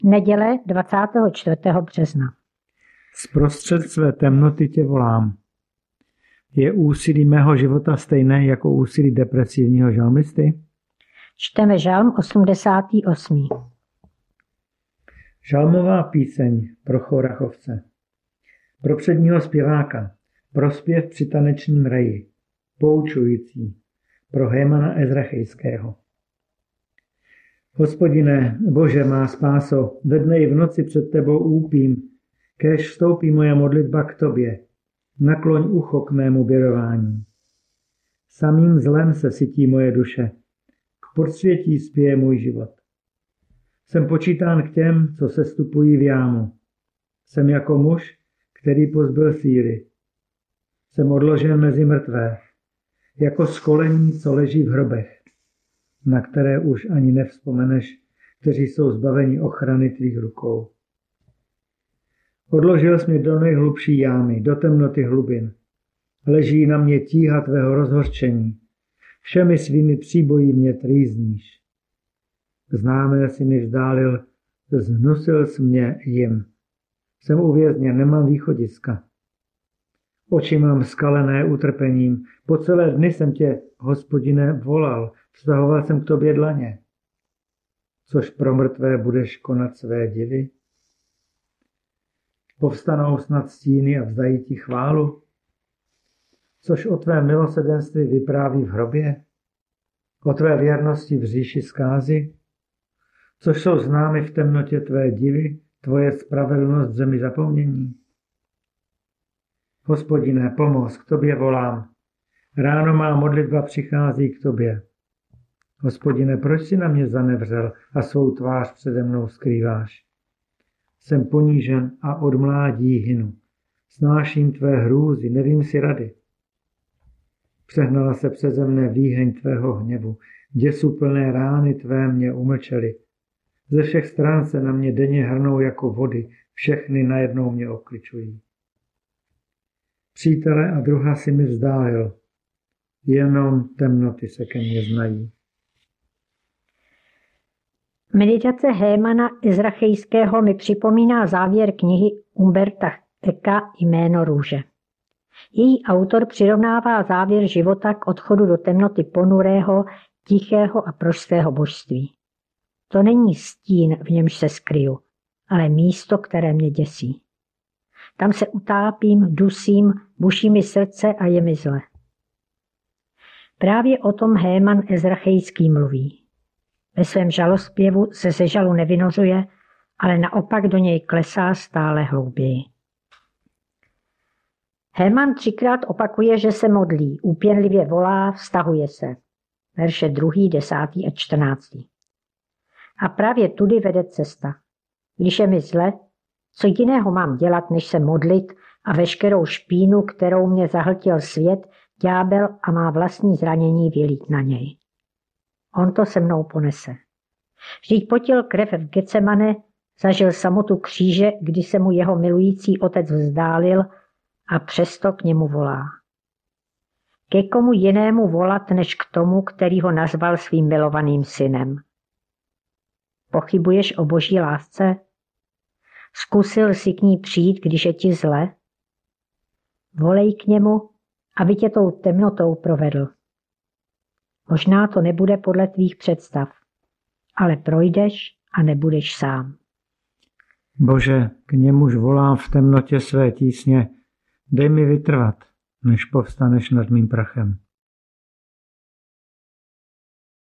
Neděle 24. března. Zprostřed své temnoty tě volám. Je úsilí mého života stejné jako úsilí depresivního žalmisty? Čteme žalm 88. Žalmová píseň pro chorachovce. Pro předního zpěváka. Prospěv při tanečním reji. Poučující. Pro Hémana Ezrachejského. Hospodine, Bože má spáso, ve dne i v noci před tebou úpím, kéž vstoupí moje modlitba k tobě. Nakloň ucho k mému běrování. Samým zlem se sytí moje duše. K podsvětí spěje můj život. Jsem počítán k těm, co se stupují v jámu. Jsem jako muž, který pozbyl síly. Jsem odložen mezi mrtvé, jako skolení, co leží v hrobech, na které už ani nevzpomeneš, kteří jsou zbaveni ochrany tvých rukou. Odložil jsi mě do nejhlubší jámy, do temnoty hlubin. Leží na mě tíha tvého rozhořčení. Všemi svými příboji mě trýzníš. Známé si mi vzdálil, zhnusil jsi mě jim. Jsem uvězněn, nemám východiska. Oči mám skalené utrpením. Po celé dny jsem tě, Hospodine, volal. Vztahoval jsem k tobě dlaně. Což pro mrtvé budeš konat své divy? Povstanou snad stíny a vzdají ti chválu? Což o tvé milosrdenství vypráví v hrobě? O tvé věrnosti v říši zkázy? Což jsou známy v temnotě tvé divy, tvoje spravedlnost v zemi zapomnění? Hospodine, pomoz, k tobě volám. Ráno má modlitba přichází k tobě. Hospodine, proč si na mě zanevřel a svou tvář přede mnou skrýváš? Jsem ponížen a od mládí hynu. Snáším tvé hrůzy, nevím si rady. Přehnala se přeze mne výheň tvého hněvu. Děsuplné rány tvé mě umlčely. Ze všech stran se na mě denně hrnou jako vody, všechny najednou mě obkličují. Přítele a druha si mi vzdálil, jenom temnoty se ke mně znají. Meditace Hémana Ezrachejského mi připomíná závěr knihy Umberta Eka Jméno růže. Její autor přirovnává závěr života k odchodu do temnoty ponurého, tichého a prostého božství. To není stín, v němž se skryju, ale místo, které mě děsí. Tam se utápím, dusím, buší mi srdce a je mi zle. Právě o tom Héman Ezrachejský mluví. Ve svém žalospěvu se ze žalu nevynořuje, ale naopak do něj klesá stále hlouběji. Héman 3krát opakuje, že se modlí, úpěnlivě volá, vztahuje se. Verše 2., 10. a 14. A právě tudy vede cesta. Když je mi zle, co jiného mám dělat, než se modlit a veškerou špínu, kterou mě zahltil svět, ďábel a má vlastní zranění vylít na něj. On to se mnou ponese. Vždyť potil krev v Getsemane, zažil samotu kříže, kdy se mu jeho milující otec vzdálil a přesto k němu volá. Ke komu jinému volat, než k tomu, který ho nazval svým milovaným synem? Pochybuješ o boží lásce? Zkusil jsi k ní přijít, když je ti zle? Volej k němu, aby tě tou temnotou provedl. Možná to nebude podle tvých představ, ale projdeš a nebudeš sám. Bože, k němuž volám v temnotě své tísně, dej mi vytrvat, než povstaneš nad mým prachem.